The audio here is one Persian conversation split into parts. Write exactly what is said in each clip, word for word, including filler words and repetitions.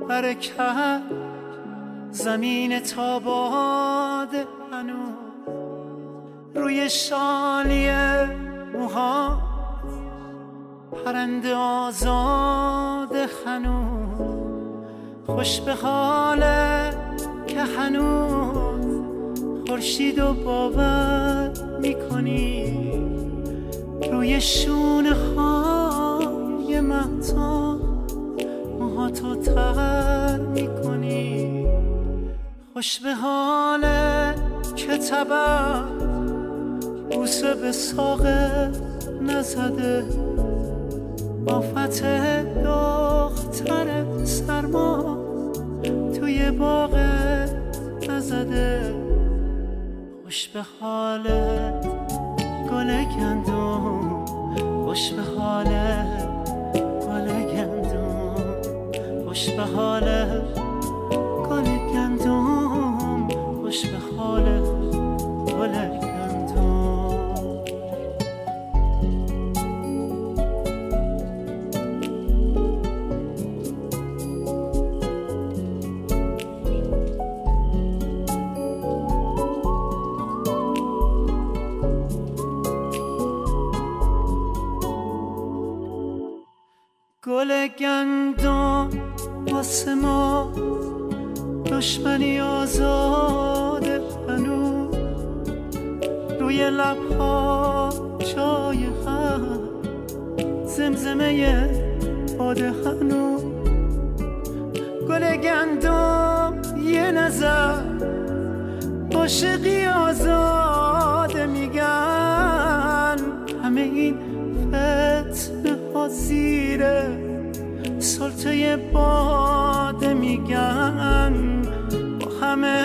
برکت زمین تاباد هنوز روی شالی موها پرنده آزاد هنوز خوش به حاله که هنوز خورشید و باور میکنی روی شونه های مهتاب موهاتو تر میکنی خوش به حاله که طبع بوسه به ساقه نزده آفت دختر سرما توی باغ نزده خوش به حالت گل گندم خوش به حالت گل گندم خوش به حالت گل گندم خوش به حالت گل گندم گل گندم واسه ما دشمنی آزاده هنوز روی لبها جای هم زمزمه باده هنوز گل گندم یه نظر عاشقی آزاده میگن همه این فتنه ها زیره سلطه باده میگن با همه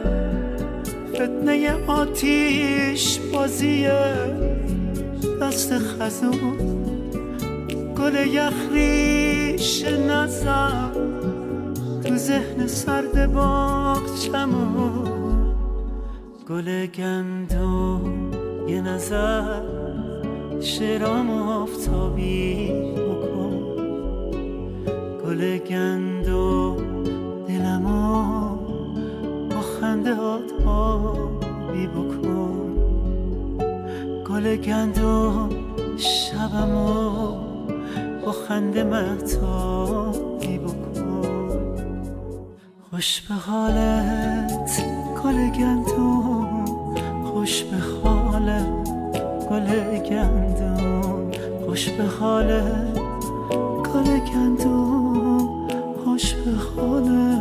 فتنه آتیش بازیه دست خزون گل یخریش نزن تو ذهن سرد باغچمون گل گندم یه نظر شرام آفتابی بکن گل گندم دلمو با خنده آبی بکن گل گندم شبمو با خنده مهتابی بکن خوش به حالت گل گندم خوش به حالت گل گندم خوش به حالت گل گندم خوش به حالت